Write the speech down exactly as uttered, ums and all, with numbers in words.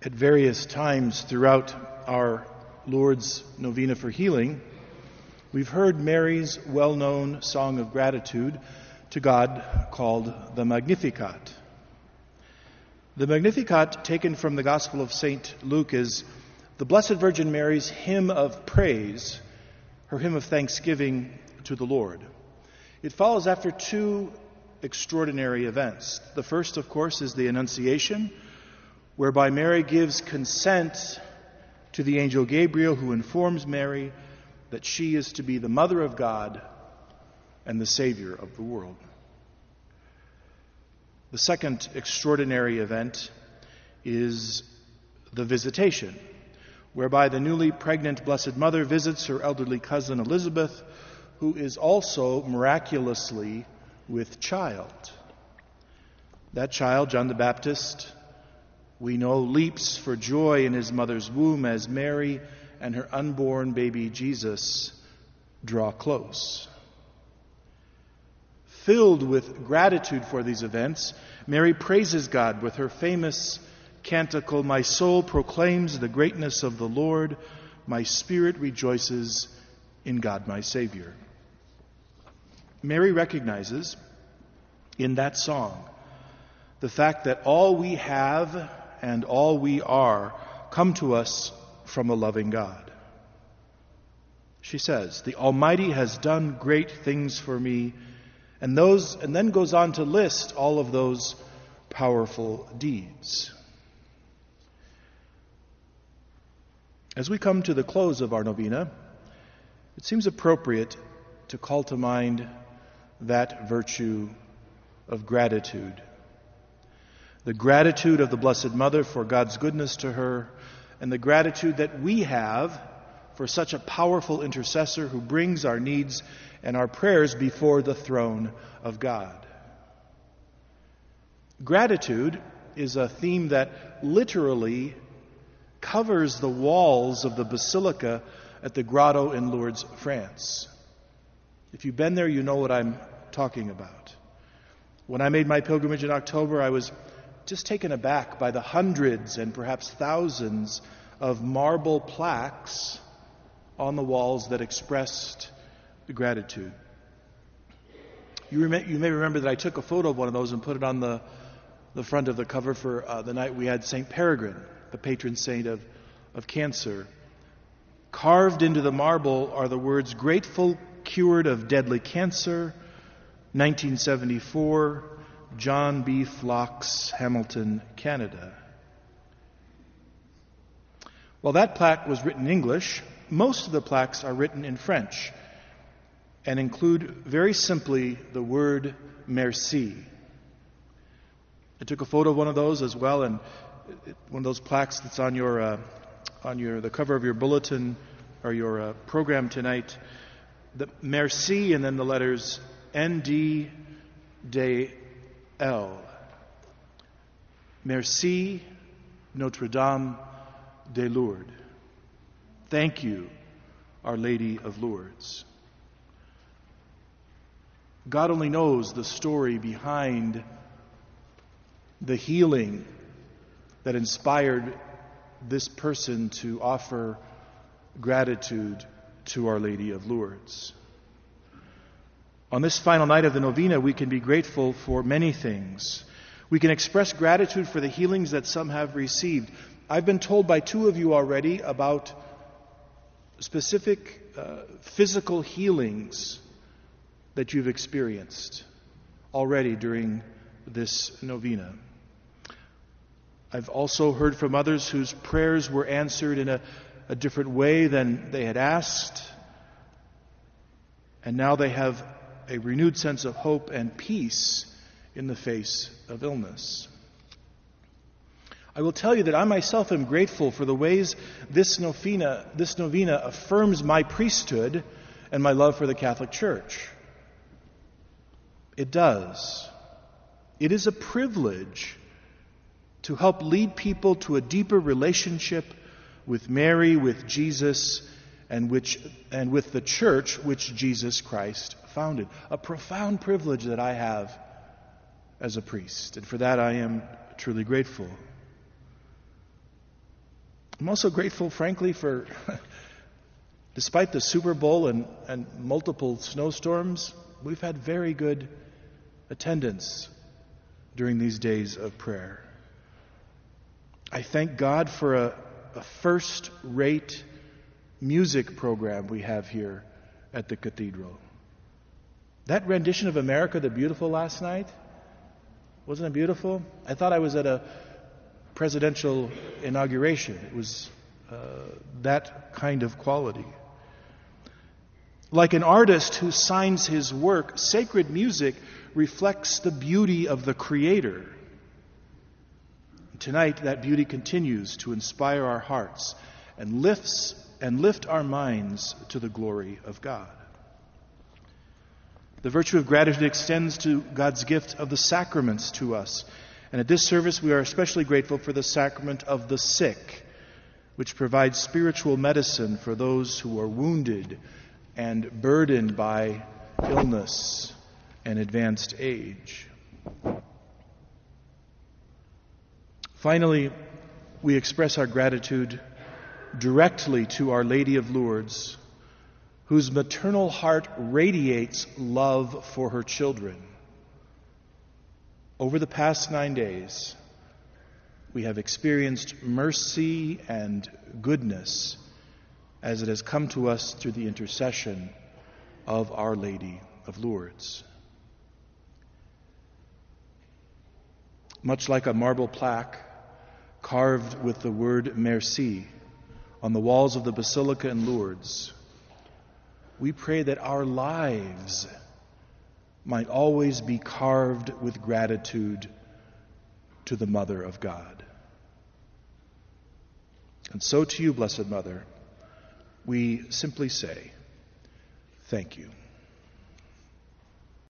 At various times throughout our Lord's Novena for Healing, we've heard Mary's well-known song of gratitude to God called the Magnificat. The Magnificat, taken from the Gospel of Saint Luke, is the Blessed Virgin Mary's hymn of praise, her hymn of thanksgiving to the Lord. It follows after two extraordinary events. The first, of course, is the Annunciation, whereby Mary gives consent to the angel Gabriel, who informs Mary that she is to be the mother of God and the Savior of the world. The second extraordinary event is the Visitation, whereby the newly pregnant Blessed Mother visits her elderly cousin Elizabeth, who is also miraculously with child. That child, John the Baptist, we know, leaps for joy in his mother's womb as Mary and her unborn baby Jesus draw close. Filled with gratitude for these events, Mary praises God with her famous canticle, "My soul proclaims the greatness of the Lord. My spirit rejoices in God my Savior." Mary recognizes in that song the fact that all we have and all we are come to us from a loving God. She says, "The Almighty has done great things for me," and those, and then goes on to list all of those powerful deeds. As we come to the close of our novena, it seems appropriate to call to mind that virtue of gratitude. The gratitude of the Blessed Mother for God's goodness to her, and the gratitude that we have for such a powerful intercessor who brings our needs and our prayers before the throne of God. Gratitude is a theme that literally covers the walls of the Basilica at the Grotto in Lourdes, France. If you've been there, you know what I'm talking about. When I made my pilgrimage in October, I was just taken aback by the hundreds and perhaps thousands of marble plaques on the walls that expressed the gratitude. You, rem- you may remember that I took a photo of one of those and put it on the, the front of the cover for uh, the night we had Saint Peregrine, the patron saint of, of cancer. Carved into the marble are the words, "Grateful, cured of deadly cancer, nineteen seventy-four, John B. Phlox, Hamilton, Canada." While that plaque was written in English, most of the plaques are written in French and include very simply the word merci. I took a photo of one of those as well, and one of those plaques that's on your uh, on your the cover of your bulletin or your uh, program tonight. The merci and then the letters N D D L. Merci, Notre-Dame de Lourdes. Thank you, Our Lady of Lourdes. God only knows the story behind the healing that inspired this person to offer gratitude to Our Lady of Lourdes. On this final night of the novena, we can be grateful for many things. We can express gratitude for the healings that some have received. I've been told by two of you already about specific uh, physical healings that you've experienced already during this novena. I've also heard from others whose prayers were answered in a, a different way than they had asked, and now they have a renewed sense of hope and peace in the face of illness. I will tell you that I myself am grateful for the ways this novena, this novena affirms my priesthood and my love for the Catholic Church. It does. It is a privilege to help lead people to a deeper relationship with Mary, with Jesus, and which and with the church which Jesus Christ founded. A profound privilege that I have as a priest, and for that I am truly grateful. I'm also grateful, frankly, for, despite the Super Bowl and, and multiple snowstorms, we've had very good attendance during these days of prayer. I thank God for a, a first-rate music program we have here at the cathedral. That rendition of America the Beautiful last night, wasn't it beautiful? I thought I was at a presidential inauguration. It was uh, that kind of quality. Like an artist who signs his work, sacred music reflects the beauty of the Creator. Tonight, that beauty continues to inspire our hearts and lifts and lift our minds to the glory of God. The virtue of gratitude extends to God's gift of the sacraments to us. And at this service, we are especially grateful for the sacrament of the sick, which provides spiritual medicine for those who are wounded and burdened by illness and advanced age. Finally, we express our gratitude directly to Our Lady of Lourdes, whose maternal heart radiates love for her children. Over the past nine days, we have experienced mercy and goodness as it has come to us through the intercession of Our Lady of Lourdes. Much like a marble plaque carved with the word merci on the walls of the Basilica in Lourdes, we pray that our lives might always be carved with gratitude to the Mother of God. And so to you, Blessed Mother, we simply say, thank you.